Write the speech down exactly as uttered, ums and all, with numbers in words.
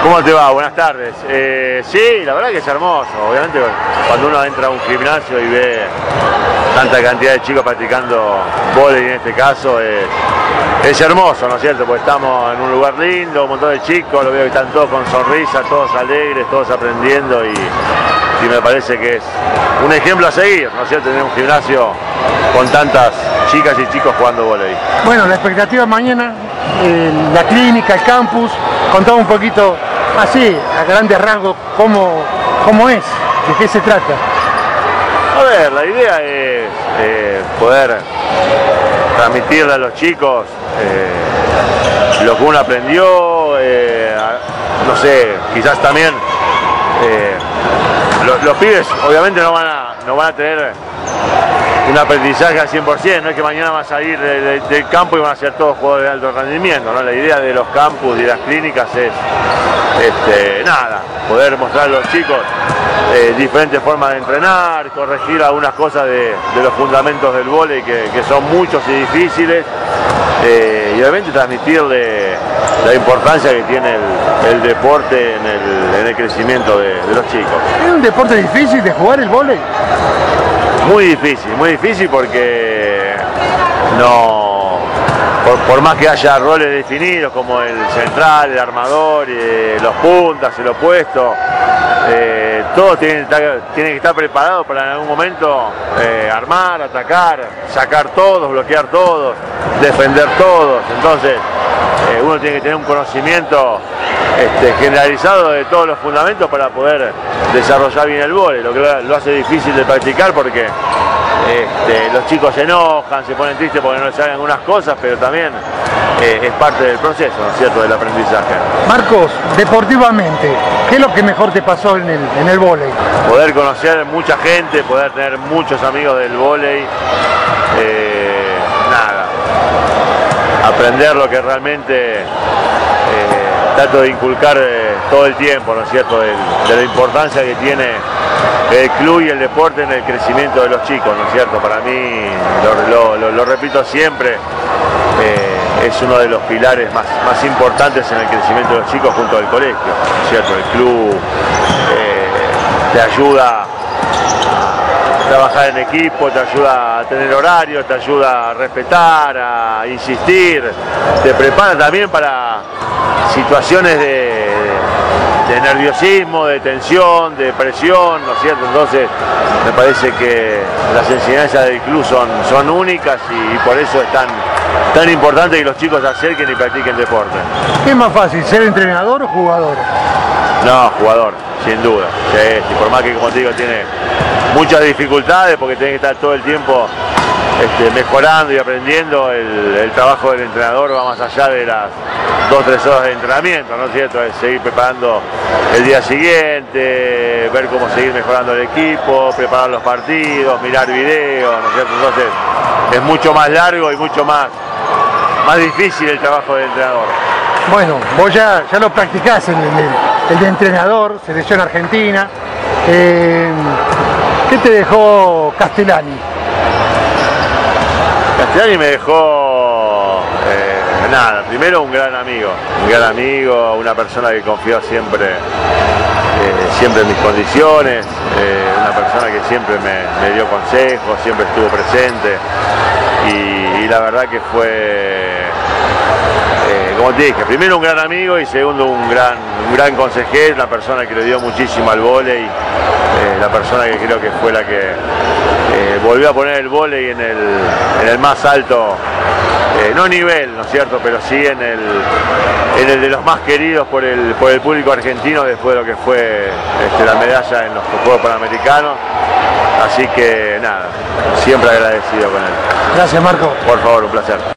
¿Cómo te va? Buenas tardes. Eh, sí, la verdad que es hermoso. Obviamente cuando uno entra a un gimnasio y ve tanta cantidad de chicos practicando vóley, en este caso, es, es hermoso, ¿no es cierto? Porque estamos en un lugar lindo, un montón de chicos, lo veo que están todos con sonrisas, todos alegres, todos aprendiendo y, y me parece que es un ejemplo a seguir, ¿no es cierto? Tener un gimnasio con tantas chicas y chicos jugando vóley. Bueno, la expectativa mañana, eh, la clínica, el campus, contame un poquito así, a grandes rasgos, cómo, cómo es, de qué se trata. A ver, la idea es eh, poder transmitirle a los chicos eh, lo que uno aprendió, eh, a, no sé, quizás también eh, los, los pibes obviamente no van a, no van a tener un aprendizaje al cien por cien, no es que mañana van a salir de, de, del campo y van a ser todos jugadores de alto rendimiento, ¿no? La idea de los campus y las clínicas es este, nada, poder mostrar a los chicos eh, diferentes formas de entrenar, corregir algunas cosas de, de los fundamentos del vóley que, que son muchos y difíciles, eh, y obviamente transmitirle la importancia que tiene el, el deporte en el, en el crecimiento de, de los chicos. ¿Es un deporte difícil de jugar el vóley? Muy difícil, muy difícil porque no, por, por más que haya roles definidos como el central, el armador, eh, los puntas, el opuesto, eh, todos tienen, tienen que estar preparados para en algún momento eh, armar, atacar, sacar todos, bloquear todos, defender todos. Entonces eh, uno tiene que tener un conocimiento Este, generalizado de todos los fundamentos para poder desarrollar bien el vóley, lo que lo hace difícil de practicar porque este, los chicos se enojan, se ponen tristes porque no les salen algunas cosas, pero también eh, es parte del proceso, ¿no es cierto?, del aprendizaje. Marcos, deportivamente, ¿qué es lo que mejor te pasó en el, en el vóley? Poder conocer mucha gente, poder tener muchos amigos del vóley, eh, nada, aprender lo que realmente eh, trato de inculcar eh, todo el tiempo, ¿no es cierto?, de, de la importancia que tiene el club y el deporte en el crecimiento de los chicos, ¿no es cierto? Para mí, lo, lo, lo repito siempre, eh, es uno de los pilares más, más importantes en el crecimiento de los chicos junto al colegio, ¿no es cierto? El club eh, te ayuda a trabajar en equipo, te ayuda a tener horario, te ayuda a respetar, a insistir, te prepara también para situaciones de, de nerviosismo, de tensión, de presión, ¿no es cierto? Entonces me parece que las enseñanzas del club son, son únicas y, y por eso es tan, tan importante que los chicos se acerquen y practiquen deporte. ¿Qué es más fácil, ser entrenador o jugador? No, jugador, sin duda. Sí, y por más que, como te digo, tiene muchas dificultades porque tiene que estar todo el tiempo Este, mejorando y aprendiendo, el, el trabajo del entrenador va más allá de las dos o tres horas de entrenamiento, ¿no es cierto? Es seguir preparando el día siguiente, ver cómo seguir mejorando el equipo, preparar los partidos, mirar videos, ¿no es cierto? Entonces es mucho más largo y mucho más, más difícil el trabajo del entrenador. Bueno, vos ya, ya lo practicás en el, el de entrenador, selección argentina. Eh, ¿Qué te dejó Castellani? Castellani me dejó, eh, nada, primero un gran amigo, un gran amigo, una persona que confió siempre, eh, siempre en mis condiciones, eh, una persona que siempre me, me dio consejos, siempre estuvo presente y, y la verdad que fue, eh, como te dije, primero un gran amigo y segundo un gran, un gran consejero, una persona que le dio muchísimo al vóley, eh, la persona que creo que fue la que Eh, volvió a poner el vóley en el, en el más alto, eh, no nivel, ¿no es cierto?, pero sí en el, en el de los más queridos por el, por el público argentino después de lo que fue este, la medalla en los Juegos Panamericanos. Así que nada, siempre agradecido con él. Gracias, Marco. Por favor, un placer.